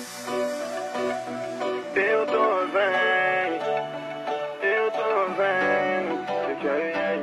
Eu tô bem, você quer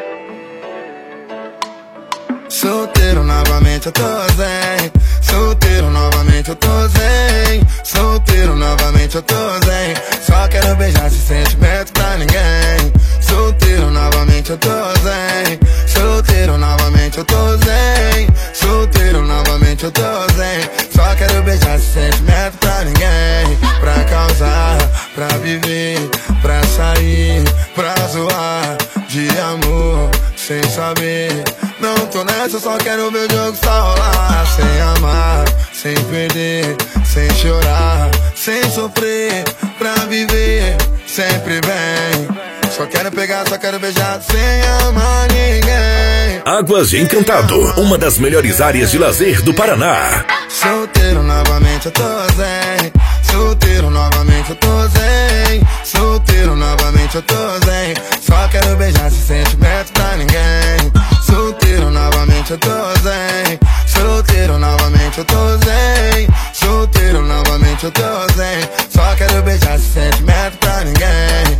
ir? Solteiro novamente eu tô zen. Solteiro novamente eu tô zen. Solteiro novamente eu tô zen. Só quero beijar sem sentimento pra ninguém. Solteiro novamente eu tô zen. Solteiro novamente eu tô zen. Solteiro novamente eu tô zen. Só quero beijar sem sentimento pra ninguém. Pra causar, pra viver, pra sair, pra zoar de amor, sem saber. Não tô nessa, só quero ver o jogo só rolar. Sem amar, sem perder, sem chorar, sem sofrer, pra viver sempre bem. Só quero pegar, só quero beijar, sem amar ninguém. Águas de Encantado, uma das melhores áreas de lazer do Paraná. Solteiro novamente eu tô zen. Solteiro novamente eu tô zen. Solteiro novamente eu tô zen. Só quero beijar sem sentimento pra ninguém. Solteiro novamente eu tô zen. Solteiro novamente eu tô zen. Solteiro novamente eu tô zen. Só quero beijar sem sentimento pra ninguém.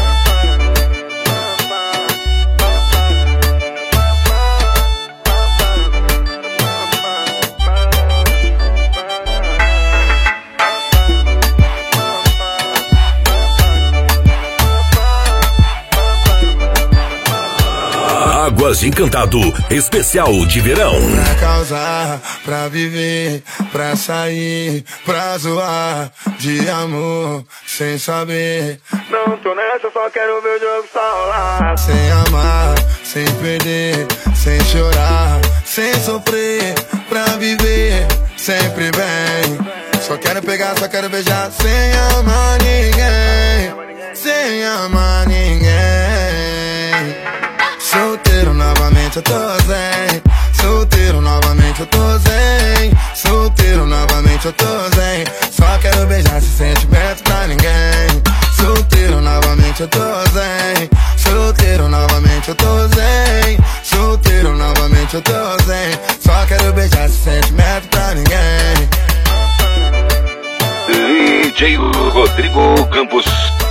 Águas de Encantado, especial de verão. Pra causar, pra viver, pra sair, pra zoar de amor, sem saber. Não tô nessa, só quero ver o jogo só rolar. Sem amar, sem perder, sem chorar, sem sofrer, pra viver sempre bem. Só quero pegar, só quero beijar, sem amar ninguém. Sem amar ninguém. Solteiro novamente eu tô zen. Solteiro novamente eu tô zen. Solteiro novamente eu tô zen. Só quero beijar sem sentimento pra ninguém. Solteiro novamente eu tô zen. Solteiro novamente eu tô zen. Solteiro novamente eu tô zen. Só quero beijar sem sentimento pra ninguém. DJ Rodrigo Campos.